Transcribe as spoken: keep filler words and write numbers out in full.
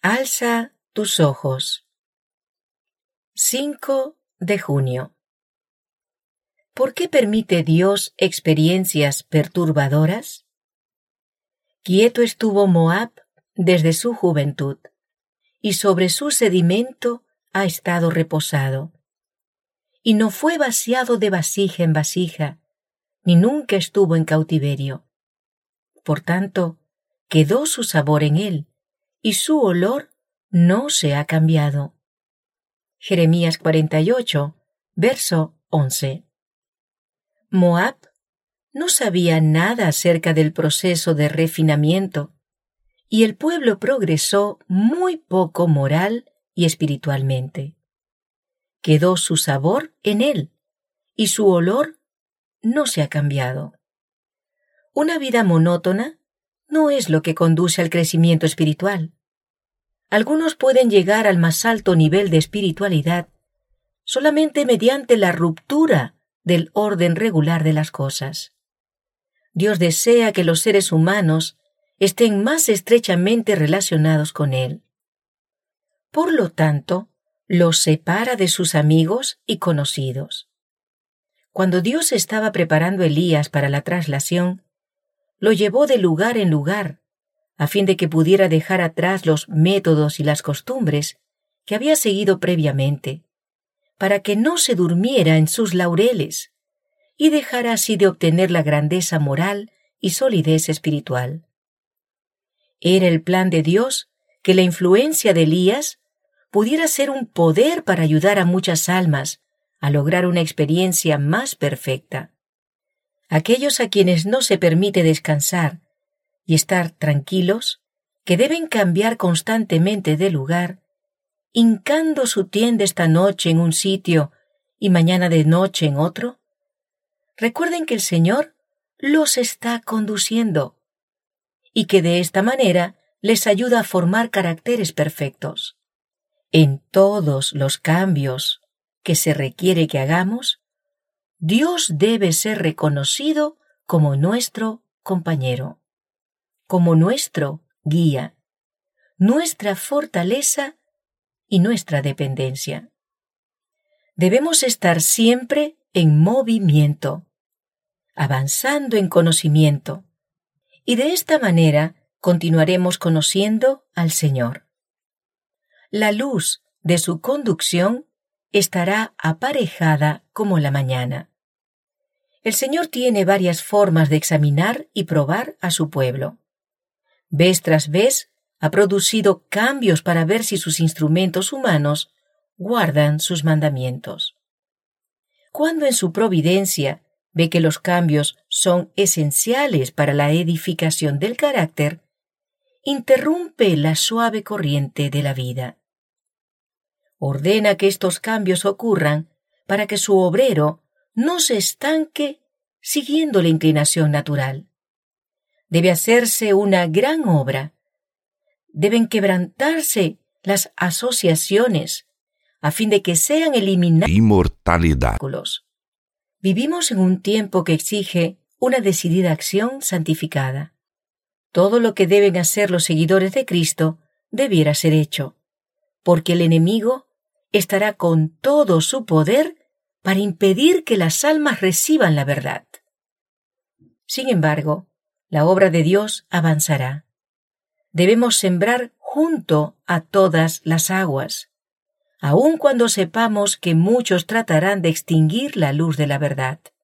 Alza tus ojos. cinco de junio. ¿Por qué permite Dios experiencias perturbadoras? Quieto estuvo Moab desde su juventud, y sobre su sedimento ha estado reposado. Y no fue vaciado de vasija en vasija, ni nunca estuvo en cautiverio. Por tanto, quedó su sabor en él, y su olor no se ha cambiado. Jeremías cuarenta y ocho, verso once. Moab no sabía nada acerca del proceso de refinamiento, y el pueblo progresó muy poco moral y espiritualmente. Quedó su sabor en él, y su olor no se ha cambiado. Una vida monótona no es lo que conduce al crecimiento espiritual. Algunos pueden llegar al más alto nivel de espiritualidad solamente mediante la ruptura del orden regular de las cosas. Dios desea que los seres humanos estén más estrechamente relacionados con Él. Por lo tanto, los separa de sus amigos y conocidos. Cuando Dios estaba preparando a Elías para la traslación, lo llevó de lugar en lugar, a fin de que pudiera dejar atrás los métodos y las costumbres que había seguido previamente, para que no se durmiera en sus laureles y dejara así de obtener la grandeza moral y solidez espiritual. Era el plan de Dios que la influencia de Elías pudiera ser un poder para ayudar a muchas almas a lograr una experiencia más perfecta. Aquellos a quienes no se permite descansar y estar tranquilos, que deben cambiar constantemente de lugar, hincando su tienda esta noche en un sitio y mañana de noche en otro, recuerden que el Señor los está conduciendo y que de esta manera les ayuda a formar caracteres perfectos. En todos los cambios que se requiere que hagamos, Dios debe ser reconocido como nuestro compañero, como nuestro guía, nuestra fortaleza y nuestra dependencia. Debemos estar siempre en movimiento, avanzando en conocimiento, y de esta manera continuaremos conociendo al Señor. La luz de su conducción estará aparejada como la mañana. El Señor tiene varias formas de examinar y probar a su pueblo. Vez tras vez ha producido cambios para ver si sus instrumentos humanos guardan sus mandamientos. Cuando en su providencia ve que los cambios son esenciales para la edificación del carácter, interrumpe la suave corriente de la vida. Ordena que estos cambios ocurran para que su obrero no se estanque siguiendo la inclinación natural. Debe hacerse una gran obra. Deben quebrantarse las asociaciones a fin de que sean eliminadas inmortalidad. Vivimos en un tiempo que exige una decidida acción santificada. Todo lo que deben hacer los seguidores de Cristo debiera ser hecho, porque el enemigo estará con todo su poder para impedir que las almas reciban la verdad. Sin embargo, la obra de Dios avanzará. Debemos sembrar junto a todas las aguas, aun cuando sepamos que muchos tratarán de extinguir la luz de la verdad.